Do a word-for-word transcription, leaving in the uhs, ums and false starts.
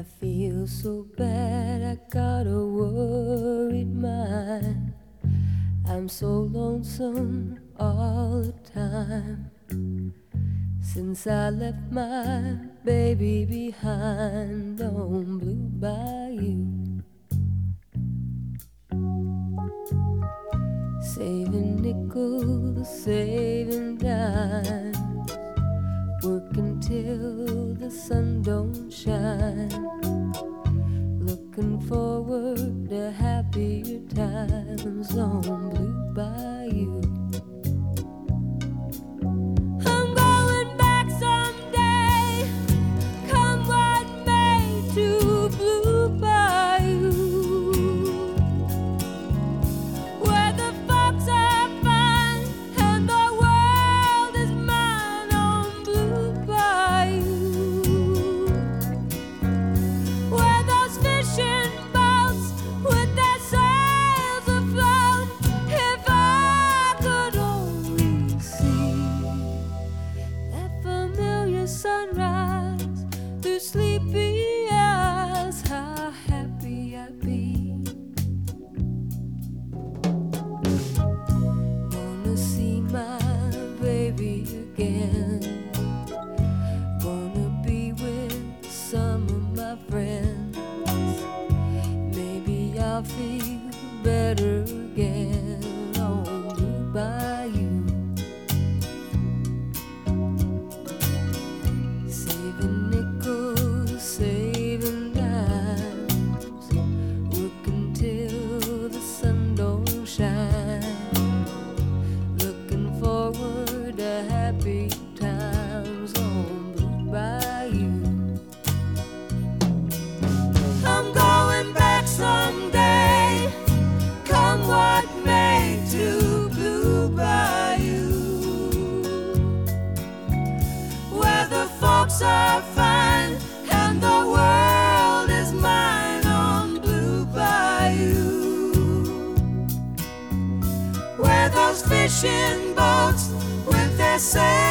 feel so bad, I got a worried mind. I'm so lonesome all the time. Since I left my baby behind on Blue Bayou, saving nickels, saving dimes, working till the sun don't shine, looking forward to happier times on Blue Bayou. I'm going back someday, come what may, to Blue Bayou, where the folks are fine and the world is mine on Blue Bayou, where those fishing boats with their sails afloat, if I could only see that familiar sunrise through sleepy eyes, how happy I'd be. Wanna see my baby again, wanna be with some of my friends. Maybe I'll feel better again on Blue Bayou, saving nickels, saving dimes, working till the sun don't shine, looking forward to happy times on Blue Bayou. I'm going back someday, come what may, to Blue Bayou, where the folks are fine and the world is mine on Blue Bayou, where those fishing boats with their sails